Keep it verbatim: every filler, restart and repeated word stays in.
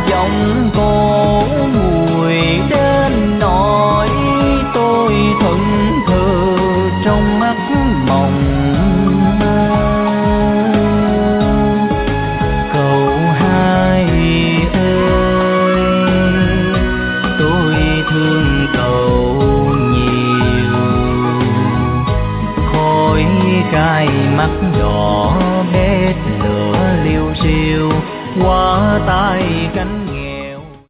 giọng cổ mùi đến nỗi tôi thuận thừa trong mắt mộng mơ. Cậu hai ơi, tôi thương cậu nhiều, khói cay mắt đỏ bếp lửa liêu xiêu qua tay cánh